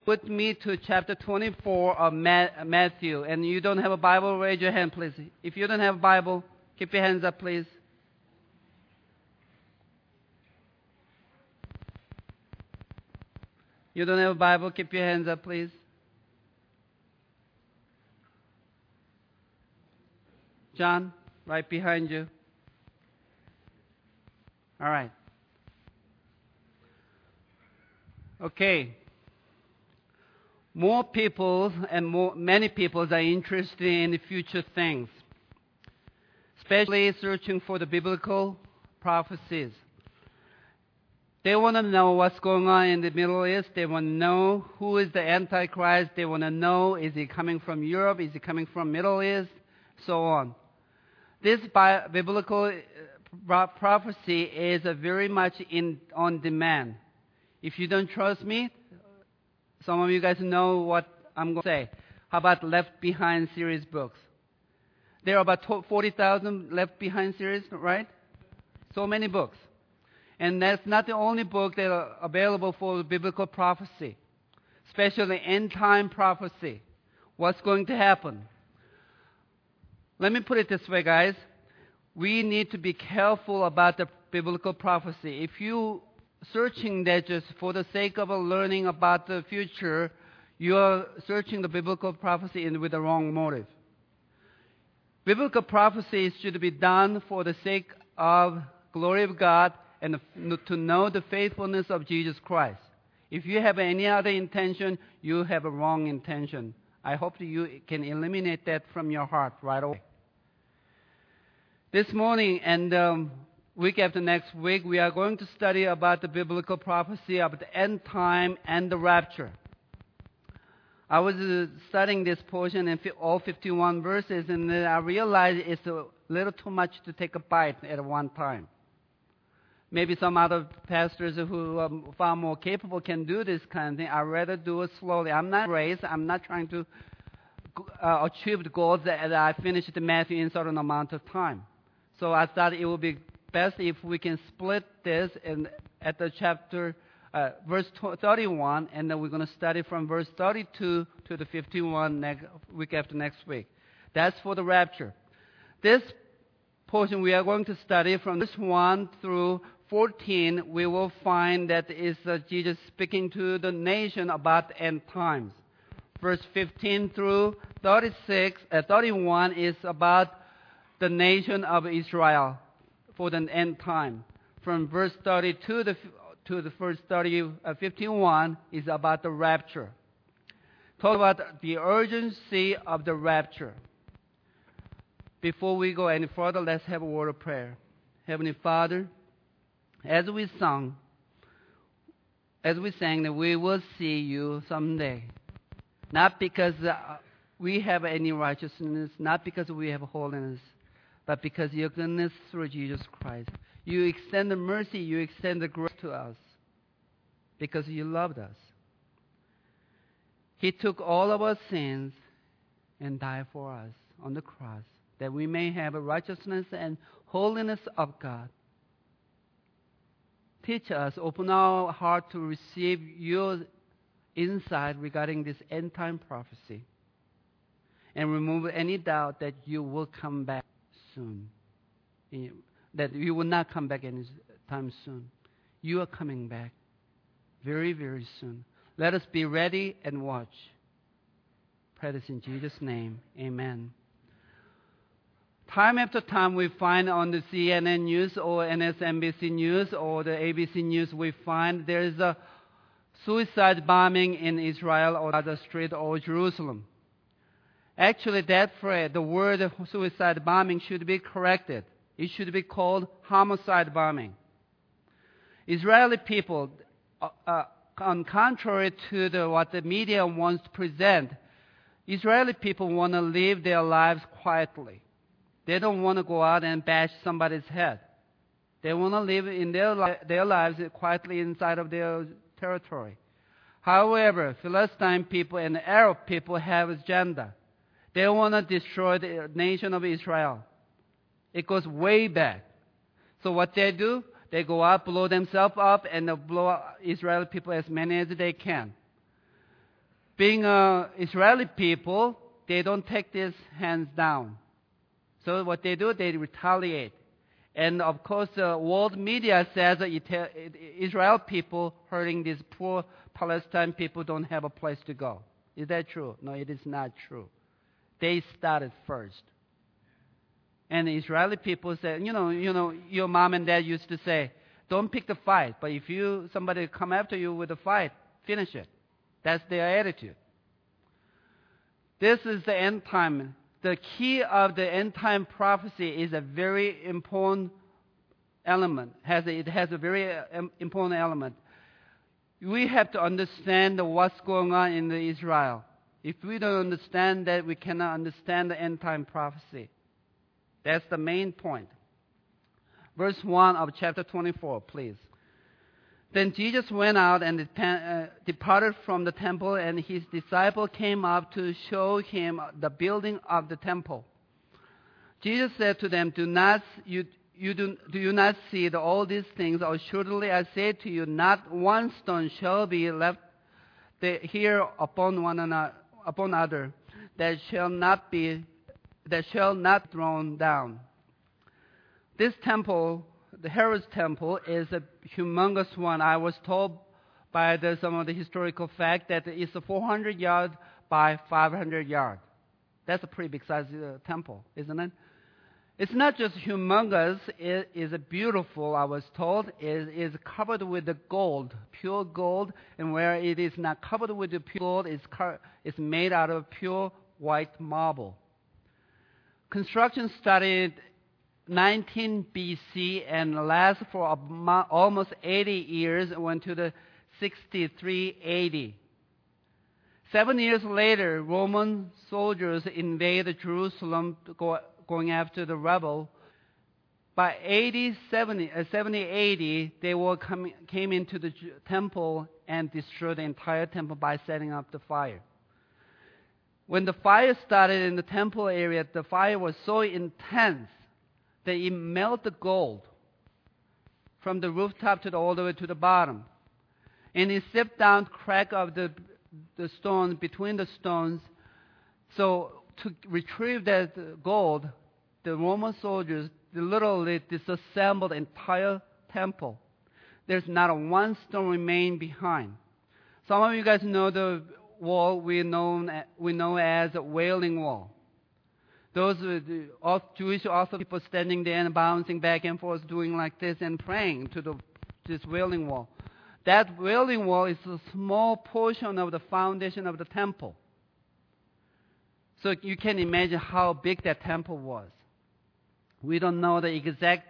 with me to chapter 24 of Matthew. And you don't have a Bible, raise your hand, please. If you don't have a Bible, keep your hands up, please. You don't have a Bible, keep your hands up, please. John, right behind you. All right. Okay. More people and many people are interested in future things, especially searching for the biblical prophecies. They want to know what's going on in the Middle East. They want to know who is the Antichrist. They want to know, is he coming from Europe? Is he coming from Middle East? So on. This biblical prophecy is very much on demand. If you don't trust me, some of you guys know what I'm going to say. How about Left Behind series books? There are about 40,000 Left Behind series, right? So many books. And that's not the only book that are available for biblical prophecy, especially end-time prophecy. What's going to happen? Let me put it this way, guys. We need to be careful about the biblical prophecy. If you searching that just for the sake of learning about the future, you are searching the biblical prophecy with the wrong motive. Biblical prophecy should be done for the sake of glory of God and to know the faithfulness of Jesus Christ. If you have any other intention, you have a wrong intention. I hope that you can eliminate that from your heart right away. This morning and week after next week, we are going to study about the biblical prophecy of the end time and the rapture. I was studying this portion in all 51 verses, and then I realized it's a little too much to take a bite at one time. Maybe some other pastors who are far more capable can do this kind of thing. I'd rather do it slowly. I'm not race. I'm not trying to achieve the goals that I finished Matthew in a certain amount of time. So I thought it would be best if we can split this at the chapter, verse 31, and then we're going to study from verse 32 to the 51 week after next week. That's for the rapture. This portion we are going to study from verse 1 through 14, we will find that is Jesus speaking to the nation about the end times. Verse 15 through 31 is about the nation of Israel for the end time. From verse 32 to the first 51 is about the rapture. Talk about the urgency of the rapture. Before we go any further, let's have a word of prayer. Heavenly Father, as we sang that we will see you someday, not because we have any righteousness, not because we have holiness, but because your goodness through Jesus Christ. You extend the mercy, you extend the grace to us because you loved us. He took all of our sins and died for us on the cross that we may have a righteousness and holiness of God. Teach us, open our heart to receive your insight regarding this end-time prophecy and remove any doubt that you will come back soon. That you will not come back any time soon. You are coming back very, very soon. Let us be ready and watch. Pray this in Jesus' name. Amen. Time after time we find on the CNN News or MSNBC News or the ABC News, we find there is a suicide bombing in Israel or Gaza Street or Jerusalem. Actually, that phrase, the word suicide bombing should be corrected. It should be called homicide bombing. Israeli people, on contrary to what the media wants to present, Israeli people want to live their lives quietly. They don't want to go out and bash somebody's head. They want to live in their lives quietly inside of their territory. However, Philistine people and Arab people have agenda. They want to destroy the nation of Israel. It goes way back. So what they do, they go out, blow themselves up, and they blow Israeli people as many as they can. Being Israeli people, they don't take this hands down. So what they do, they retaliate. And of course, the world media says that Israel people hurting these poor Palestine people don't have a place to go. Is that true? No, it is not true. They started first. And the Israeli people said, your mom and dad used to say, don't pick the fight. But if somebody come after you with a fight, finish it. That's their attitude. This is the end time. The key of the end time prophecy is a very important element. It has a very important element. We have to understand what's going on in Israel. If we don't understand that, we cannot understand the end time prophecy. That's the main point. Verse 1 of chapter 24, please. Then Jesus went out and departed from the temple, and his disciples came up to show him the building of the temple. Jesus said to them, Do you not see all these things? Assuredly I say to you, not one stone shall be left here upon other that shall not thrown down. This temple, the Herod's temple, is a humongous one. I was told by some of the historical fact that it's 400 yards by 500 yards. That's a pretty big size temple, isn't it? It's not just humongous. It is beautiful, I was told. It is covered with the gold, pure gold. And where it is not covered with the pure gold, it's made out of pure white marble. Construction started 19 BC and lasted for almost 80 years, went to the 63 AD. 7 years later, Roman soldiers invaded Jerusalem, going after the rebel. By 70 AD, they came into the temple and destroyed the entire temple by setting up the fire. When the fire started in the temple area, the fire was so intense that it melted the gold from the rooftop all the way to the bottom. And it sipped down crack of the stones, between the stones. So to retrieve that gold, the Roman soldiers literally disassembled the entire temple. There's not one stone remained behind. Some of you guys know the wall we know as a Wailing Wall. Those Jewish Orthodox people standing there and bouncing back and forth, doing like this and praying to this Wailing Wall. That Wailing Wall is a small portion of the foundation of the temple. So you can imagine how big that temple was. We don't know the exact.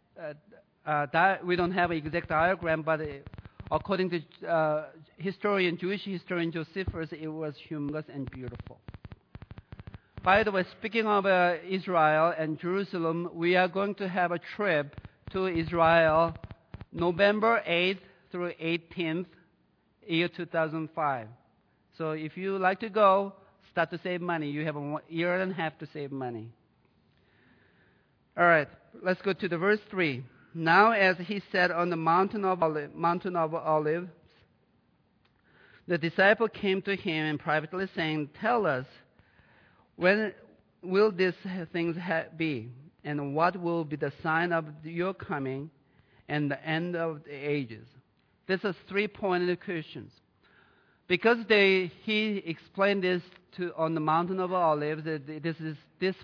We don't have an exact diagram, but according to Jewish historian Josephus, it was humongous and beautiful. By the way, speaking of Israel and Jerusalem, we are going to have a trip to Israel November 8th through 18th, year 2005. So if you like to go, start to save money. You have a year and a half to save money. All right, let's go to the verse 3. Now as he sat on the mountain of Olives, the disciple came to him and privately saying, Tell us, when will these things be? And what will be the sign of your coming and the end of the ages? This is 3 pointed questions. Because he explained this on the mountain of Olives, this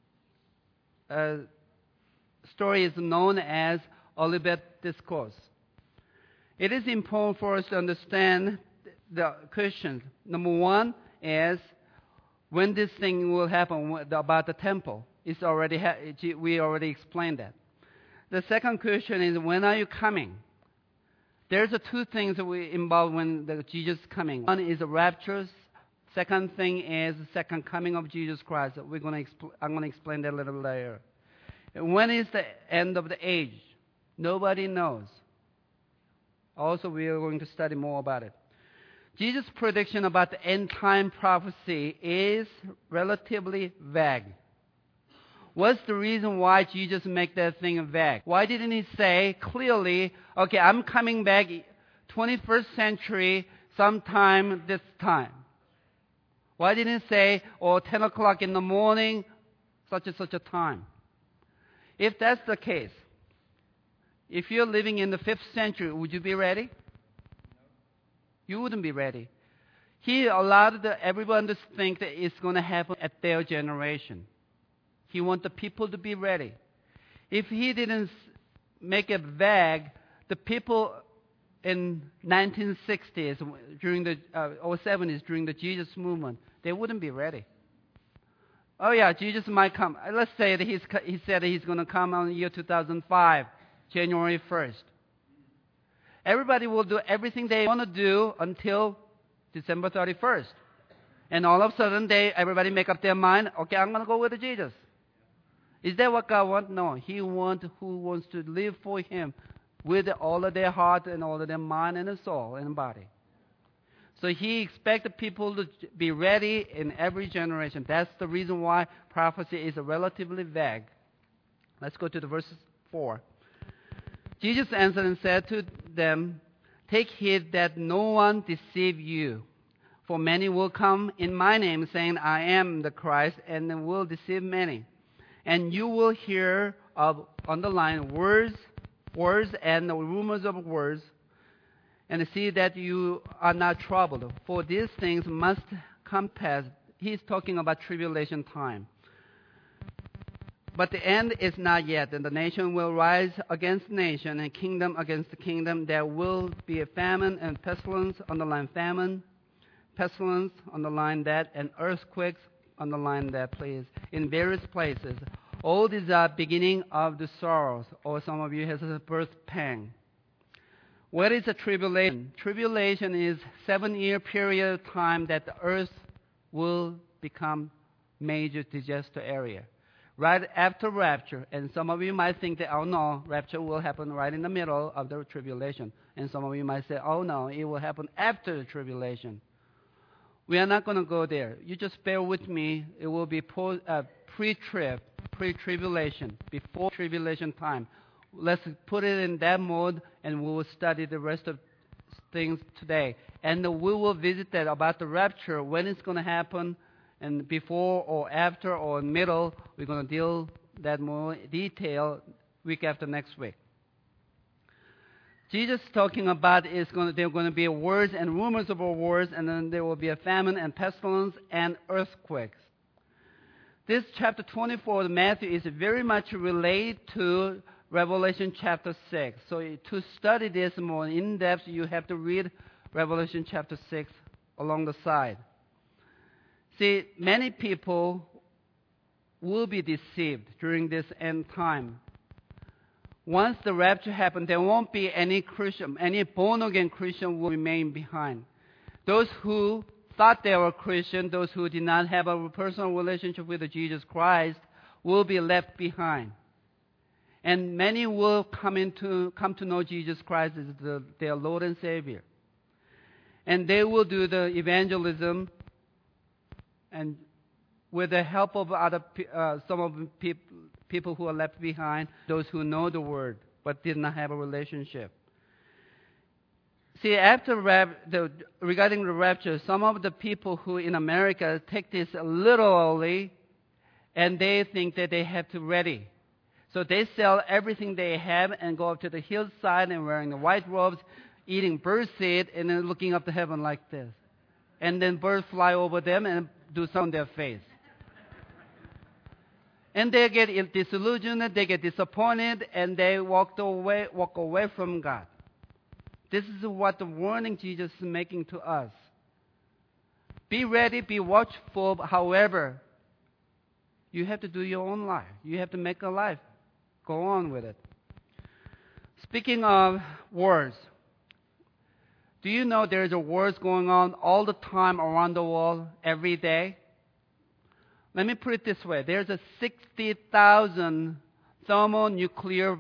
story is known as Olivet Discourse. It is important for us to understand the questions. Number one is when this thing will happen about the temple. We already explained that. The second question is, when are you coming? There's two things that we involve when Jesus is coming. One is the rapture. Second thing is the second coming of Jesus Christ. I'm going to explain that a little later. When is the end of the age? Nobody knows. Also, we are going to study more about it. Jesus' prediction about the end time prophecy is relatively vague. What's the reason why Jesus made that thing vague? Why didn't he say clearly, okay, I'm coming back 21st century sometime this time? Why didn't he say, 10 o'clock in the morning, such and such a time? If that's the case, if you're living in the 5th century, would you be ready? You wouldn't be ready. He allowed everyone to think that it's going to happen at their generation. He wants the people to be ready. If he didn't make it vague, the people in 1960s, during the or 70s, during the Jesus movement, they wouldn't be ready. Oh yeah, Jesus might come. Let's say that he said that he's going to come on the year 2005, January 1st. Everybody will do everything they want to do until December 31st. And all of a sudden, everybody make up their mind, okay, I'm going to go with Jesus. Is that what God wants? No. He wants who wants to live for Him with all of their heart and all of their mind and soul and body. So He expects the people to be ready in every generation. That's the reason why prophecy is relatively vague. Let's go to the verse 4. Jesus answered and said to them, "Take heed that no one deceive you. For many will come in my name, saying, I am the Christ, and will deceive many. And you will hear of, underline, words and the rumors of words, and see that you are not troubled. For these things must come past." He's talking about tribulation time. "But the end is not yet, and the nation will rise against nation, and kingdom against the kingdom. There will be a famine and pestilence," underline famine, pestilence, underline that, and earthquakes, underline that, please, "in various places. All these are beginning of the sorrows," or some of you has a birth pang. What is a tribulation? Tribulation is 7-year period of time that the earth will become major disaster area. Right after rapture, and some of you might think that, oh no, rapture will happen right in the middle of the tribulation. And some of you might say, oh no, it will happen after the tribulation. We are not going to go there. You just bear with me. It will be pre-trib, pre-tribulation, before tribulation time. Let's put it in that mode, and we will study the rest of things today. And we will visit that about the rapture, when it's going to happen, and before or after or middle. We're going to deal that more detail week after next week. Jesus talking about there are going to be wars and rumors of wars, and then there will be a famine and pestilence and earthquakes. This chapter 24 of Matthew is very much related to Revelation chapter 6. So to study this more in depth, you have to read Revelation chapter 6 along the side. See, many people will be deceived during this end time. Once the rapture happens, there won't be any Christian, any born-again Christian will remain behind. Those who thought they were Christian, those who did not have a personal relationship with Jesus Christ, will be left behind. And many will come to know Jesus Christ as their Lord and Savior. And they will do the evangelism, and with the help of some of the people who are left behind, those who know the Word but did not have a relationship. See, regarding the rapture, some of the people who in America take this literally, and they think that they have to ready. So they sell everything they have and go up to the hillside and wearing the white robes, eating bird seed, and then looking up to heaven like this. And then birds fly over them and do something on their face. And they get disillusioned, they get disappointed, and they walk away from God. This is what the warning Jesus is making to us. Be ready, be watchful. However, you have to do your own life. You have to make a life. Go on with it. Speaking of wars, do you know there's a wars going on all the time around the world, every day? Let me put it this way. There's a 60,000 thermonuclear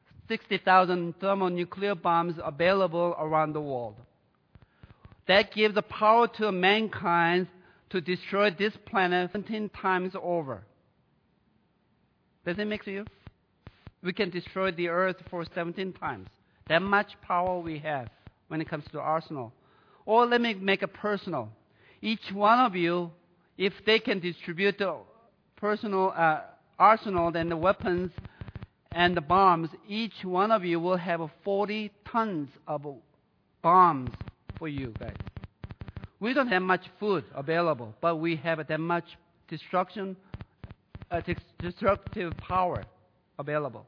bombs available around the world. That gives the power to mankind to destroy this planet 17 times over. Does it make sense? We can destroy the earth for 17 times. That much power we have when it comes to arsenal. Or let me make it personal. Each one of you If they can distribute the personal arsenal and the weapons and the bombs, each one of you will have 40 tons of bombs for you guys. We don't have much food available, but we have that much destructive power available.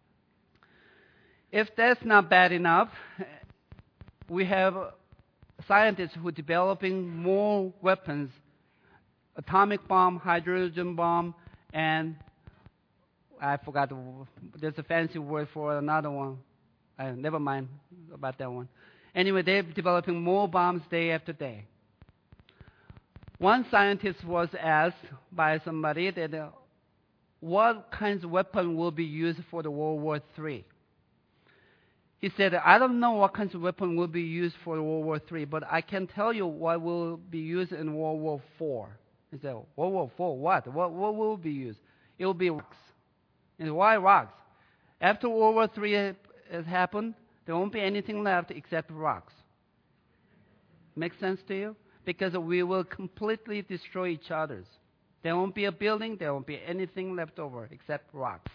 If that's not bad enough, we have scientists who are developing more weapons, atomic bomb, hydrogen bomb, and I forgot, there's a fancy word for another one. Never mind about that one. Anyway, they're developing more bombs day after day. One scientist was asked by somebody that what kinds of weapon will be used for the World War III. He said, I don't know what kinds of weapon will be used for World War III, but I can tell you what will be used in World War IV. He said, World War IV, what? What will be used? It will be rocks. And why rocks? After World War III has happened, there won't be anything left except rocks. Make sense to you? Because we will completely destroy each other's. There won't be a building, there won't be anything left over except rocks.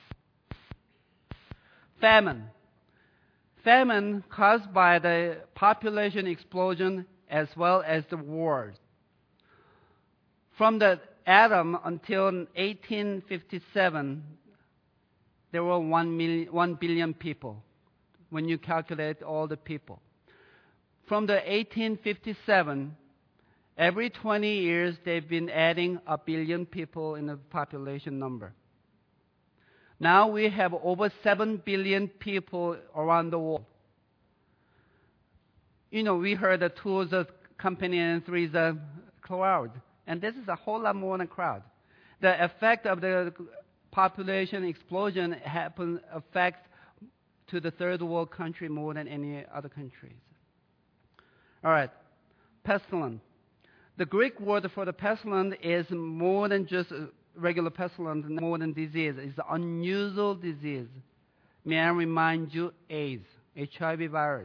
Famine. Famine caused by the population explosion as well as the wars. From the atom until 1857, there were 1 billion people when you calculate all the people. From the 1857, every 20 years they've been adding 1 billion people in the population number. Now we have over 7 billion people around the world. You know, we heard that 2 is a company and 3 is a crowd. And this is a whole lot more than a crowd. The effect of the population explosion affects to the third world country more than any other countries. All right, pestilence. The Greek word for the pestilence is more than just a regular pestilence, more than disease. It's an unusual disease. May I remind you, AIDS, HIV virus.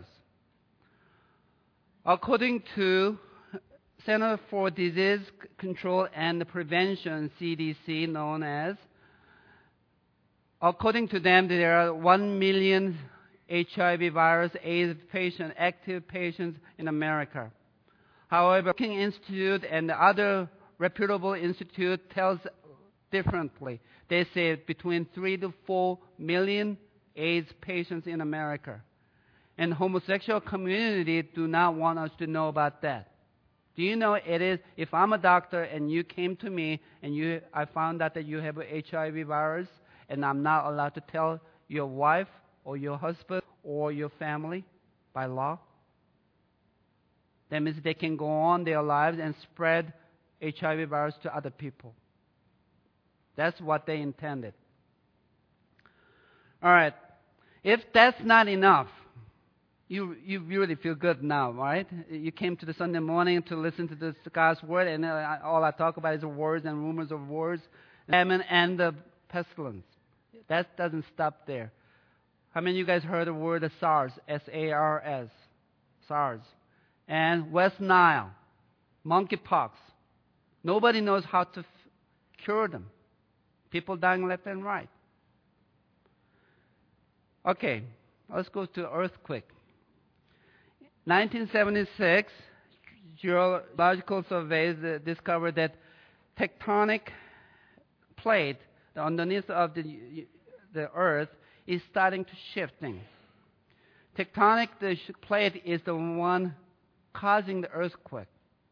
According to Center for Disease Control and Prevention, CDC, known as, according to them, there are 1 million HIV virus AIDS patients, active patients in America. However, Brookings Institute and the other reputable institute tells differently. They say between 3 to 4 million AIDS patients in America. And homosexual community do not want us to know about that. Do you know it is, if I'm a doctor and you came to me and I found out that you have a HIV virus and I'm not allowed to tell your wife or your husband or your family by law? That means they can go on their lives and spread HIV virus to other people. That's what they intended. All right. If that's not enough, you really feel good now, right? You came to the Sunday morning to listen to this God's word, and all I talk about is the words and rumors of words, famine and the pestilence. That doesn't stop there. How many of you guys heard the word SARS? S-A-R-S. SARS. And West Nile, monkeypox. Nobody knows how to cure them. People dying left and right. Okay, let's go to earthquake. 1976, geological surveys discovered that tectonic plate underneath of the earth is starting to shifting. Tectonic plate is the one causing the earthquake.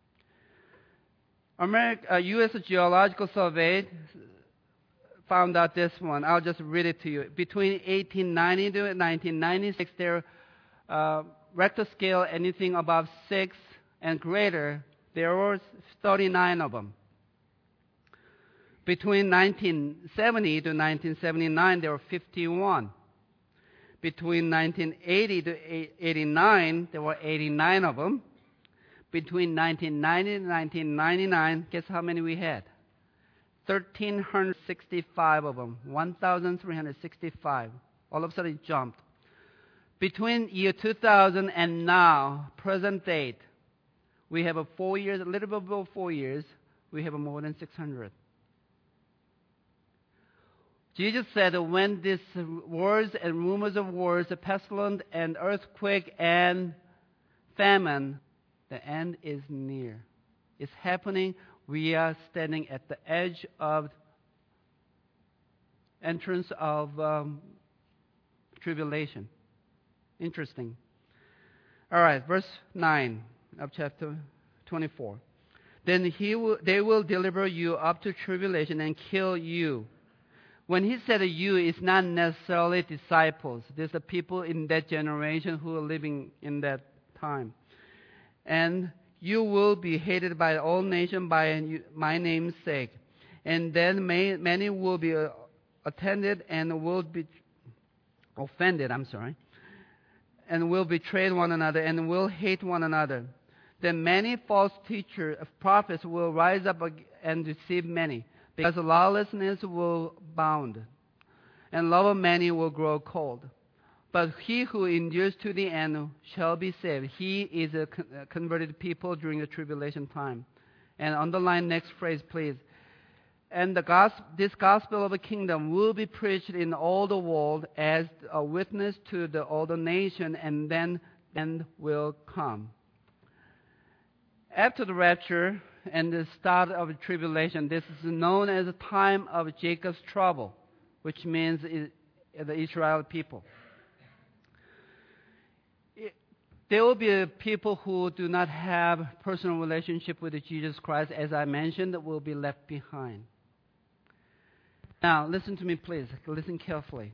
U.S. Geological Survey found out this one. I'll just read it to you. Between 1890 to 1996, there Richter scale anything above 6 and greater, there were 39 of them. Between 1970 to 1979, there were 51. Between 1980 to 89, there were 89 of them. Between 1990 and 1999, guess how many we had? 1,365 of them. 1,365. All of a sudden it jumped. Between year 2000 and now, present date, we have a 4 years, a little bit over 4 years, we have more than 600. Jesus said that when these wars and rumors of wars, the pestilence and earthquake and famine, the end is near. It's happening. We are standing at the edge of entrance of tribulation. Interesting. All right, verse 9 of chapter 24. Then they will deliver you up to tribulation and kill you. When he said you, it's not necessarily disciples. There's the people in that generation who are living in that time. And you will be hated by all nations by my name's sake. And then many will be offended and will be and will betray one another and will hate one another. Then many false teachers of prophets will rise up and deceive many, because lawlessness will abound, and love of many will grow cold. But he who endures to the end shall be saved. He is a converted people during the tribulation time. And underline next phrase, please. And this gospel of the kingdom will be preached in all the world as a witness to all the nation, and then end will come. After the rapture and the start of the tribulation, this is known as the time of Jacob's trouble, which means the Israel people. There will be people who do not have personal relationship with Jesus Christ, as I mentioned, that will be left behind. Now, listen to me, please. Listen carefully.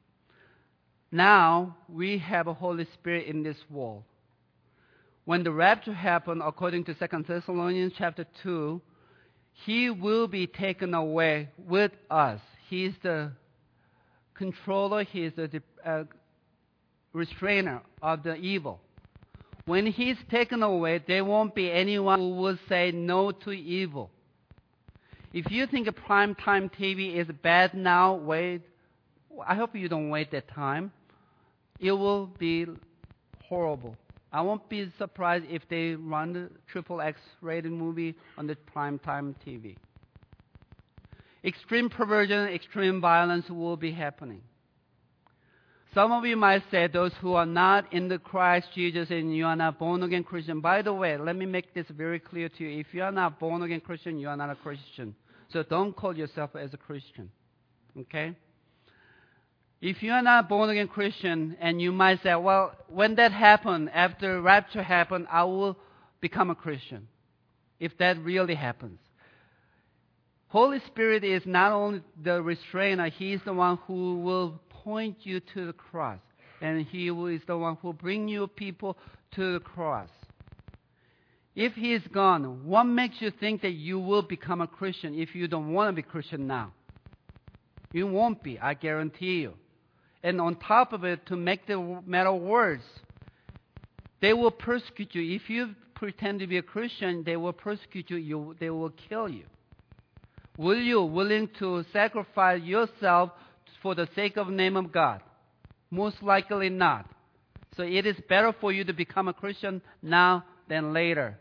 Now, we have a Holy Spirit in this world. When the rapture happened, according to 2 Thessalonians chapter 2, He will be taken away with us. He is the controller. He is the restrainer of the evil. When He's taken away, there won't be anyone who will say no to evil. If you think primetime TV is bad now, wait. I hope you don't wait that time. It will be horrible. I won't be surprised if they run the XXX rated movie on the primetime TV. Extreme perversion, extreme violence will be happening. Some of you might say, those who are not in the Christ Jesus and you are not born-again Christian. By the way, let me make this very clear to you. If you are not born-again Christian, you are not a Christian. So don't call yourself as a Christian. Okay? If you are not born-again Christian, and you might say, well, when that happened, after rapture happened, I will become a Christian. If that really happens. Holy Spirit is not only the restrainer, He is the one who will point you to the cross. And He is the one who will bring you people to the cross. If He is gone, what makes you think that you will become a Christian if you don't want to be Christian now? You won't be, I guarantee you. And on top of it, to make the matter worse, they will persecute you. If you pretend to be a Christian, they will persecute you. They will kill you. Will you willing to sacrifice yourself for the sake of the name of God? Most likely not. So it is better for you to become a Christian now than later.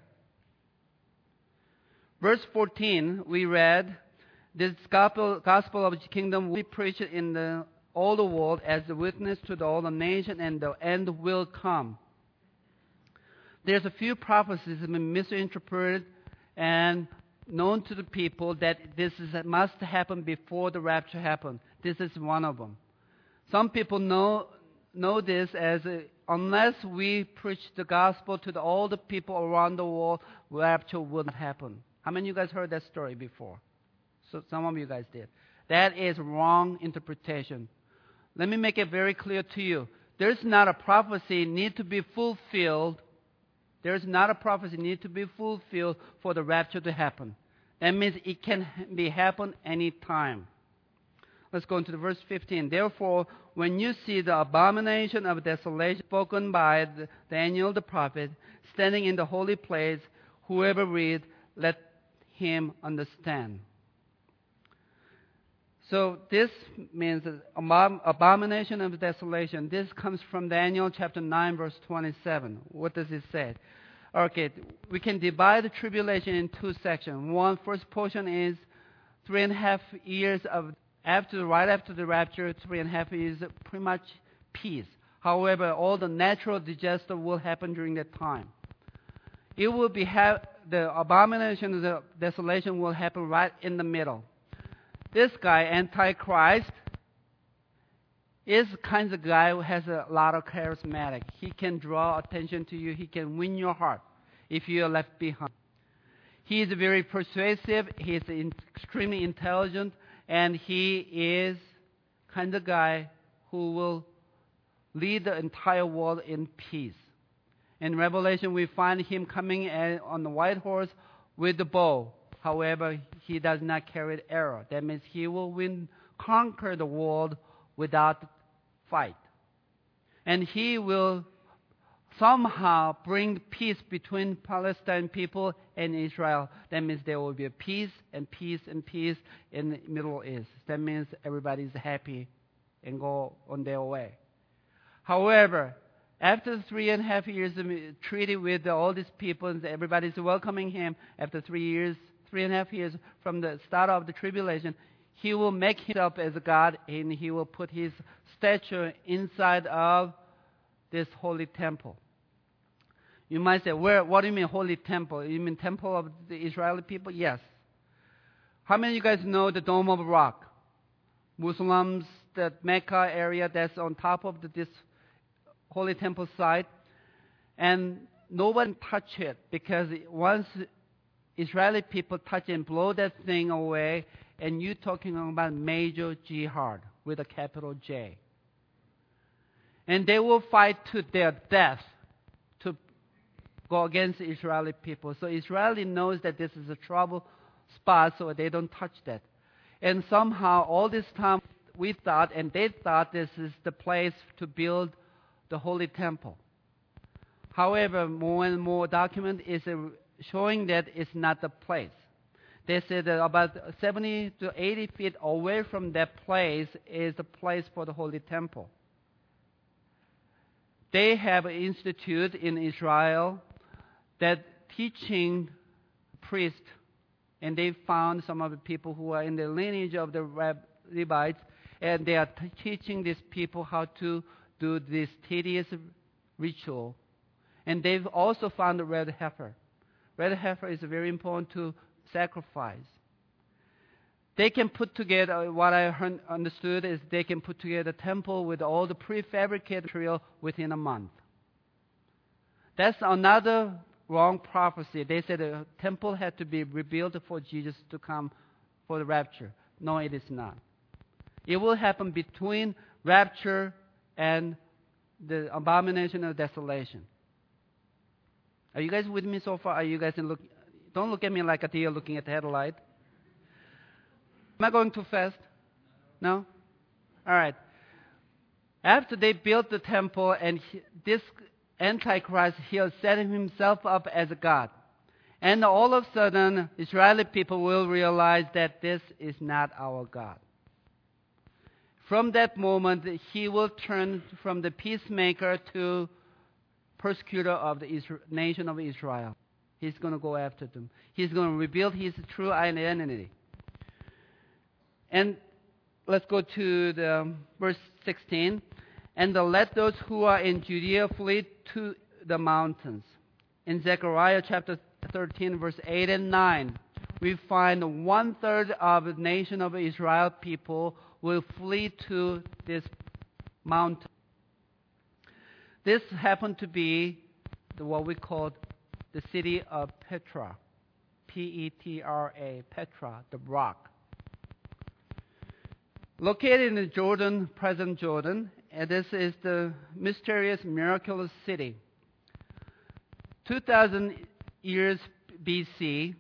Verse 14, we read, this gospel of the kingdom will be preached in all the world as a witness to all the nation, and the end will come. There's a few prophecies that have been misinterpreted and known to the people that must happen before the rapture happens. This is one of them. Some people know this as unless we preach the gospel to all the people around the world, rapture will not happen. How many of you guys heard that story before? So some of you guys did. That is wrong interpretation. Let me make it very clear to you. There's not a prophecy need to be fulfilled. There's not a prophecy need to be fulfilled for the rapture to happen. That means it can happen any time. Let's go into verse 15. Therefore, when you see the abomination of desolation spoken by Daniel the prophet standing in the holy place, whoever reads, let him understand. So this means abomination of desolation. This comes from Daniel chapter 9, verse 27. What does it say? Okay, we can divide the tribulation in two sections. One first portion is 3.5 years right after the rapture. 3.5 years pretty much peace. However, all the natural disaster will happen during that time. It will be the abomination of the desolation will happen right in the middle. This guy, Antichrist, is the kind of guy who has a lot of charismatic. He can draw attention to you. He can win your heart if you are left behind. He is very persuasive. He is extremely intelligent, and he is kind of guy who will lead the entire world in peace. In Revelation, we find him coming on the white horse with the bow. However, he does not carry the arrow. That means he will conquer the world without fight. And he will somehow bring peace between Palestine people and Israel. That means there will be a peace and peace and peace in the Middle East. That means everybody's happy and go on their way. However, after 3.5 years of treaty with all these people, and everybody's welcoming him, after 3.5 years from the start of the tribulation, he will make himself as a God, and he will put his statue inside of this holy temple. You might say, what do you mean holy temple? You mean temple of the Israeli people? Yes. How many of you guys know the Dome of Rock? Muslims, the Mecca area that's on top of this holy temple site. And no one touch it, because once Israeli people touch and blow that thing away, and you're talking about major jihad with a capital J. And they will fight to their death to go against the Israeli people. So Israeli knows that this is a trouble spot, so they don't touch that. And somehow all this time we thought, and they thought, this is the place to build the holy temple. However, more and more document is showing that it's not the place. They said that about 70 to 80 feet away from that place is the place for the holy temple. They have an institute in Israel that teaching priests, and they found some of the people who are in the lineage of the Levites, and they are teaching these people how to do this tedious ritual. And they've also found the red heifer. Red heifer is very important to sacrifice. They can put together, what I understood is they can put together a temple with all the prefabricated material within a month. That's another wrong prophecy. They said the temple had to be rebuilt for Jesus to come for the rapture. No, it is not. It will happen between rapture and the abomination of desolation. Are you guys with me so far? Are you guys don't look at me like a deer looking at the headlight. Am I going too fast? No? All right. After they built the temple, and this Antichrist, he'll set himself up as a God. And all of a sudden, Israeli people will realize that this is not our God. From that moment, he will turn from the peacemaker to persecutor of the nation of Israel. He's going to go after them. He's going to rebuild his true identity. And let's go to the verse 16. And let those who are in Judea flee to the mountains. In Zechariah chapter 13, verse 8 and 9, we find 1/3 of the nation of Israel people will flee to this mountain. This happened to be what we call the city of Petra. Petra, Petra, the rock. Located in Jordan, present Jordan, and this is the mysterious, miraculous city. 2,000 years BC,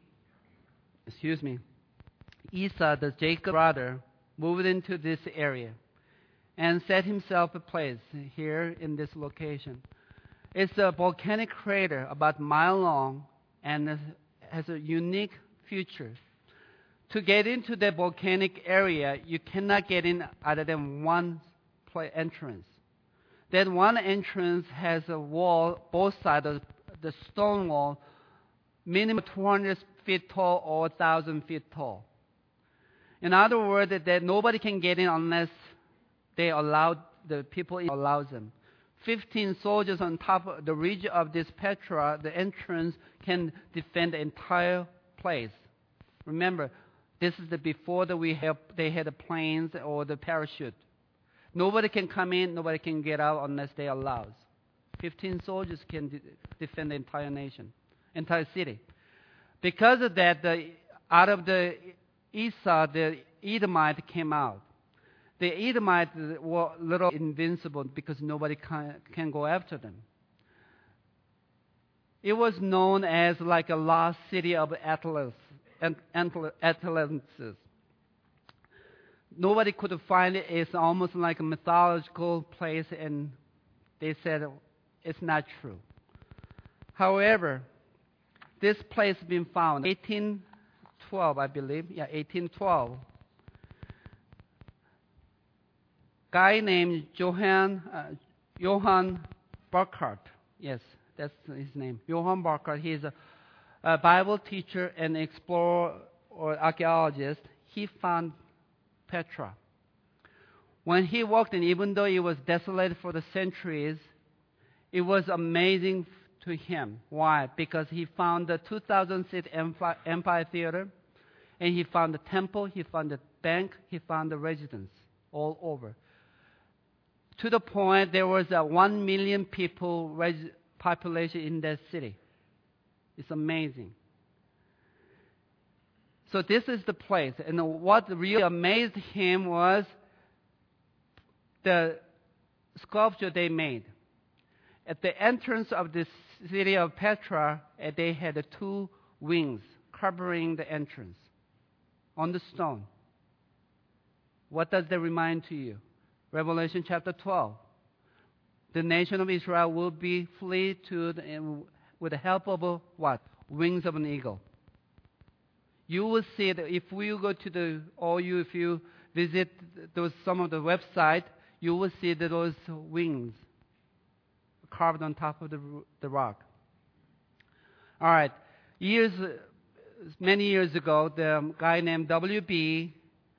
Esau, the Jacob brother, moved into this area and set himself a place here in this location. It's a volcanic crater about a mile long and has a unique feature. To get into the volcanic area, you cannot get in other than one entrance. That one entrance has a wall both sides of the stone wall, minimum 200 feet tall or 1,000 feet tall. In other words, that nobody can get in unless the people allows them. 15 soldiers on top of the ridge of this Petra, the entrance, can defend the entire place. Remember, this is before they had the planes or the parachute. Nobody can come in, nobody can get out unless they allow. 15 soldiers can defend the entire nation, entire city. Because of that, out of the Esau, the Edomite came out. The Edomites were a little invincible because nobody can go after them. It was known as like a lost city of Atlantis. Nobody could find it. It's almost like a mythological place, and they said it's not true. However, this place has been found 1812, I believe. Yeah, 1812. Guy named Johann Burckhardt. Yes, that's his name. Johann Burckhardt. He's a Bible teacher and explorer or archaeologist. He found Petra. When he walked in, even though it was desolate for the centuries, it was amazing to him. Why? Because he found the 2,000-seat amphitheater, and he found the temple, he found the bank, he found the residence all over. To the point there was a 1 million people population in that city. It's amazing. So this is the place. And what really amazed him was the sculpture they made. At the entrance of the city of Petra, they had 2 wings covering the entrance on the stone. What does that remind to you? Revelation chapter 12. The nation of Israel will be flee with the help of what? Wings of an eagle. You will see that if you go to if you visit some of the website, you will see that those wings carved on top of the rock. All right. Many years ago, the guy named W.B.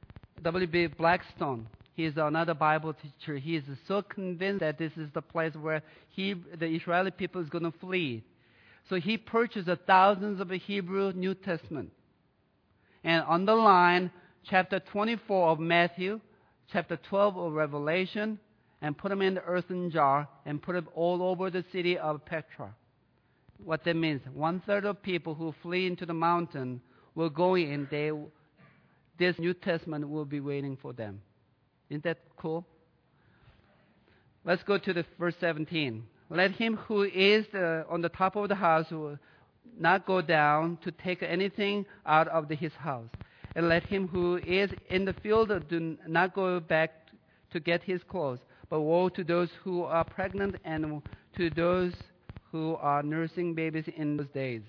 Blackstone, he's another Bible teacher. He is so convinced that this is the place where the Israeli people is going to flee. So he purchased thousands of the Hebrew New Testament and underlined chapter 24 of Matthew, chapter 12 of Revelation, and put them in the earthen jar and put them all over the city of Petra. What that means, 1/3 of people who flee into the mountain will go in. This New Testament will be waiting for them. Isn't that cool? Let's go to the verse 17. Let him who is on the top of the house not go down to take anything out of his house. And let him who is in the field do not go back to get his clothes. But woe to those who are pregnant and to those who are nursing babies in those days.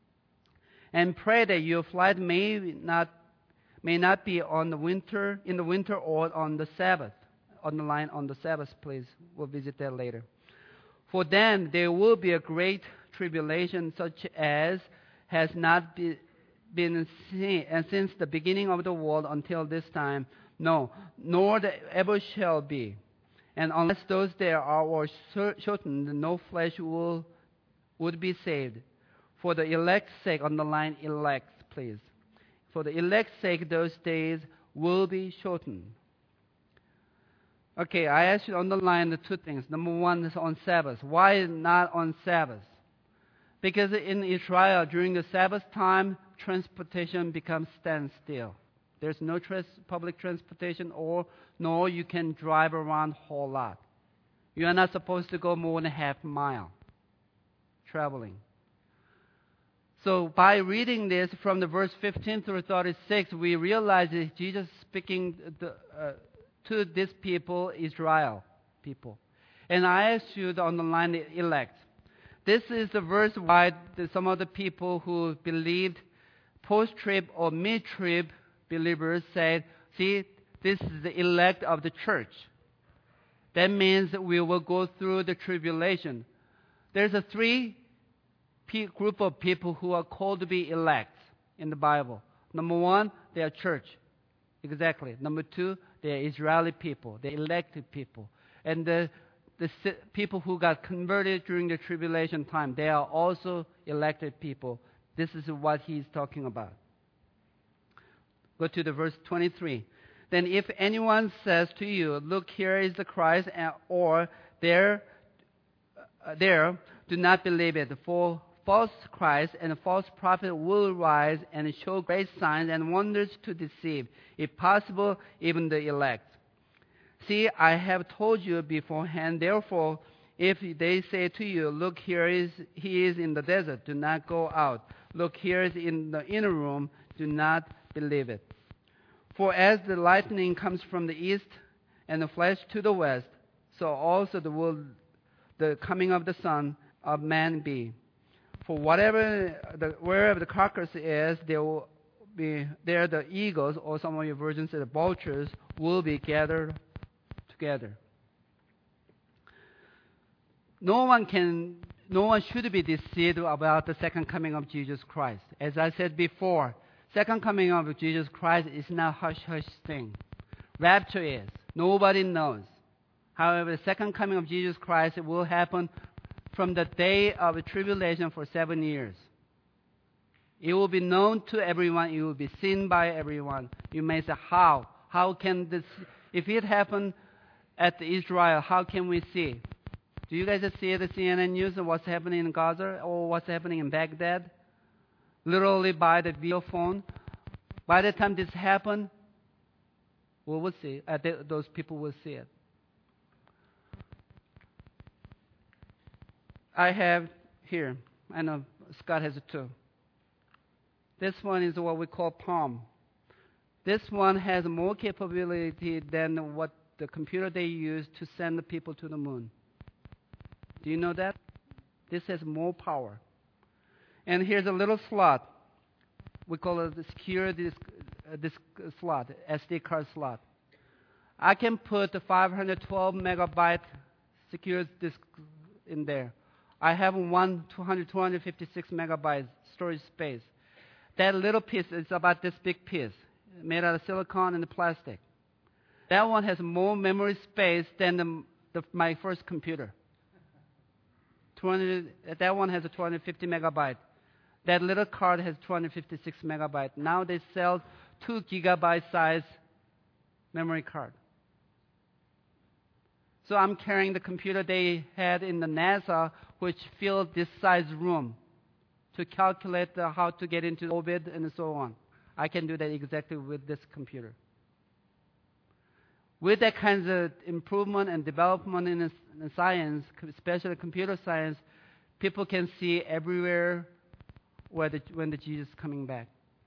And pray that your flight may not be in the winter or on the Sabbath. On the line on the Sabbath, please. We'll visit that later. For then there will be a great tribulation such as has not been seen and since the beginning of the world until this time, no, nor that ever shall be. And unless those there are shortened, no flesh would be saved. For the elect's sake, underline elect, please. For the elect's sake, those days will be shortened. Okay, I asked you to underline the 2 things. Number 1 is on Sabbath. Why not on Sabbath? Because in Israel, during the Sabbath time, transportation becomes standstill. There's no public transportation, nor you can drive around a whole lot. You are not supposed to go more than a half mile traveling. So by reading this from the verse 15 through 36, we realize that Jesus is speaking to this people, Israel people. And I asked you to underline the elect. This is the verse why some of the people who believed post-trib or mid-trib believers said, see, this is the elect of the church. That means that we will go through the tribulation. There's 3 group of people who are called to be elect in the Bible. Number one, they are church. Exactly. Number two, they are Israeli people. They're elected people. And the people who got converted during the tribulation time, they are also elected people. This is what he's talking about. Go to the verse 23. Then if anyone says to you, look, here is the Christ, or there, do not believe it. For false Christ and false prophet will rise and show great signs and wonders to deceive, if possible, even the elect. See, I have told you beforehand. Therefore, if they say to you, look, he is in the desert, do not go out. Look, here is in the inner room, do not believe it. For as the lightning comes from the east and the flash to the west, so also the coming of the Son of Man be. For wherever the carcass is, there the eagles, or some of your versions say the vultures, will be gathered together. No one should be deceived about the second coming of Jesus Christ. As I said before, second coming of Jesus Christ is not hush-hush thing. Rapture is. Nobody knows. However, the second coming of Jesus Christ will happen from the day of tribulation for 7 years. It will be known to everyone. It will be seen by everyone. You may say, how? How can this? If it happened at Israel, how can we see? Do you guys see the CNN news of what's happening in Gaza or what's happening in Baghdad? Literally by the video phone. By the time this happens, we will see. Those people will see it. I have here, I know Scott has it too. This one is what we call Palm. This one has more capability than what the computer they use to send the people to the moon. Do you know that? This has more power. And here's a little slot. We call it the secure disk slot, SD card slot. I can put the 512 megabyte secure disk in there. I have 256 megabytes storage space. That little piece is about this big piece, made out of silicone and plastic. That one has more memory space than my first computer. That one has a 250 megabyte. That little card has 256 megabyte. Now they sell 2 gigabyte size memory card. So I'm carrying the computer they had in the NASA, which filled this size room to calculate how to get into orbit and so on. I can do that exactly with this computer. With that kind of improvement and development in science, especially computer science, people can see everywhere when the Jesus is coming back.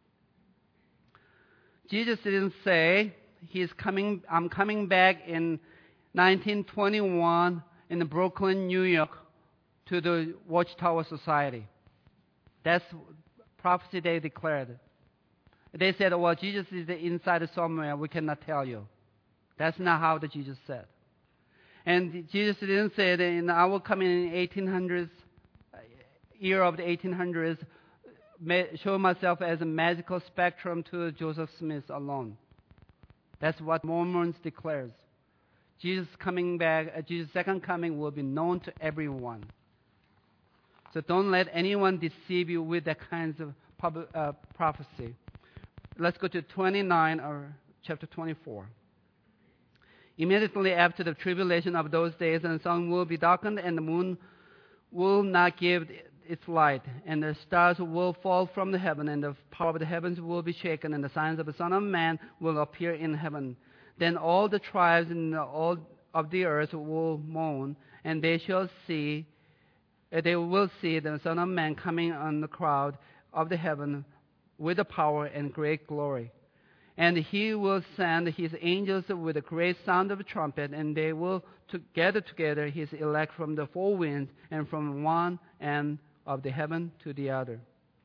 Jesus didn't say I'm coming back in 1921 in Brooklyn, New York, to the Watchtower Society. That's prophecy they declared. They said, well, Jesus is inside somewhere, we cannot tell you. That's not how the Jesus said. And Jesus didn't say that I will come in 1800s, year of the 1800s, show myself as a magical spectrum to Joseph Smith alone. That's what Mormons declares. Jesus coming back, Jesus' second coming will be known to everyone. So don't let anyone deceive you with that kinds of prophecy. Let's go to 29 or chapter 24. Immediately after the tribulation of those days, the sun will be darkened, and the moon will not give its light, and the stars will fall from the heaven, and the power of the heavens will be shaken, and the signs of the Son of Man will appear in heaven. Then all the tribes and all of the earth will mourn, and they will see the Son of Man coming on the cloud of the heaven with the power and great glory. And he will send his angels with a great sound of a trumpet, and they will gather together his elect from the four winds and from one end of the heaven to the other.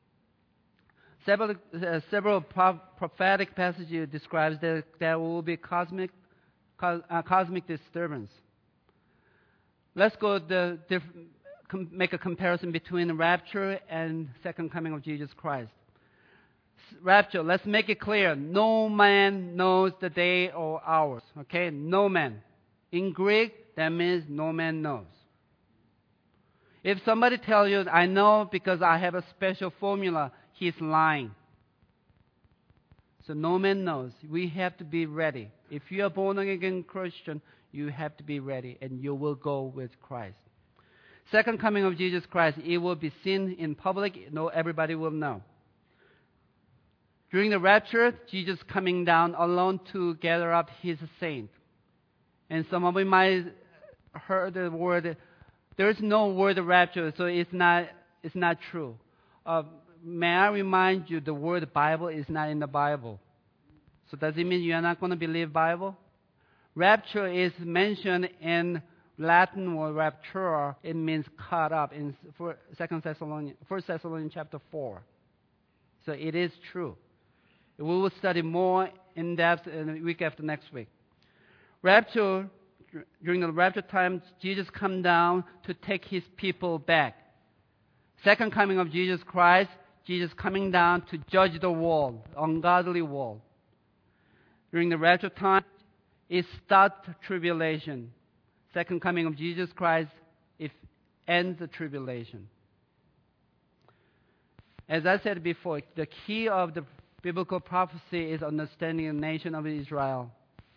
Several prophetic passages describes that there will be cosmic disturbance. Let's go the make a comparison between the rapture and second coming of Jesus Christ. Rapture, let's make it clear. No man knows the day or hours. Okay? No man. In Greek, that means no man knows. If somebody tells you, I know because I have a special formula, he's lying. So no man knows. We have to be ready. If you are born again Christian, you have to be ready and you will go with Christ. Second coming of Jesus Christ, it will be seen in public. No, everybody will know. During the rapture, Jesus coming down alone to gather up his saints. And some of you might heard the word. There is no word rapture, so it's not true. May I remind you, the word Bible is not in the Bible. So does it mean you are not going to believe Bible? Rapture is mentioned in Latin word raptura. It means caught up in 1 Thessalonians chapter 4. So it is true. We will study more in depth in the week after next week. Rapture, during the rapture time, Jesus come down to take his people back. Second coming of Jesus Christ, Jesus coming down to judge the world, ungodly world. During the rapture time, it starts tribulation. Second coming of Jesus Christ, it ends the tribulation. As I said before, the key of the biblical prophecy is understanding the nation of Israel.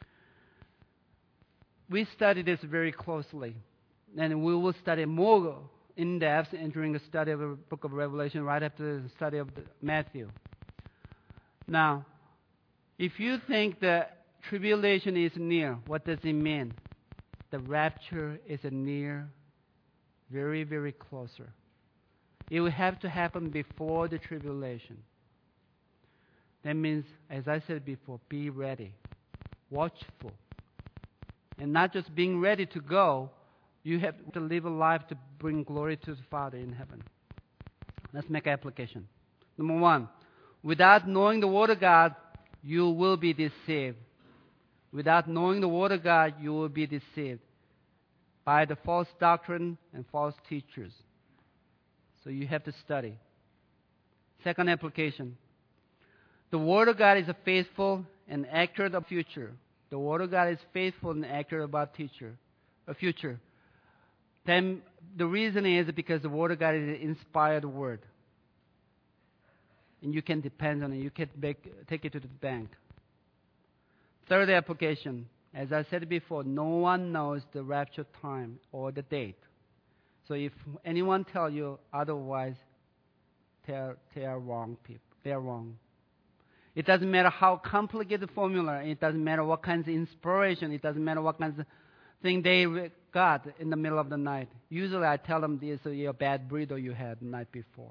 We study this very closely, and we will study more in depth during the study of the book of Revelation right after the study of Matthew. Now, if you think the tribulation is near, what does it mean? The rapture is near, very, very closer. It will have to happen before the tribulation. That means, as I said before, be ready, watchful. And not just being ready to go, you have to live a life to bring glory to the Father in heaven. Let's make application. Number one, without knowing the Word of God, you will be deceived. Without knowing the Word of God, you will be deceived by the false doctrine and false teachers. So you have to study. Second application. The Word of God is a faithful and accurate of future. The Word of God is faithful and accurate about future. Then the reason is because the Word of God is an inspired Word. And you can depend on it. You can take it to the bank. Third application. As I said before, no one knows the rapture time or the date. So if anyone tells you otherwise, they are wrong people. They are wrong. It doesn't matter how complicated the formula. It doesn't matter what kinds of inspiration. It doesn't matter what kinds of thing they got in the middle of the night. Usually I tell them this is a bad burrito you had the night before.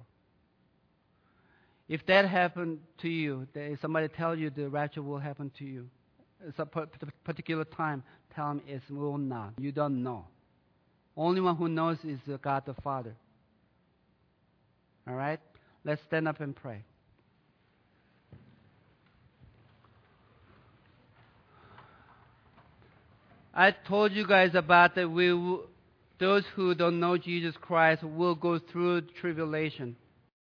If that happened to you, somebody tells you the rapture will happen to you, at a particular time, tell them it will not. You don't know. Only one who knows is God the Father. All right? Let's stand up and pray. I told you guys about that those who don't know Jesus Christ will go through tribulation.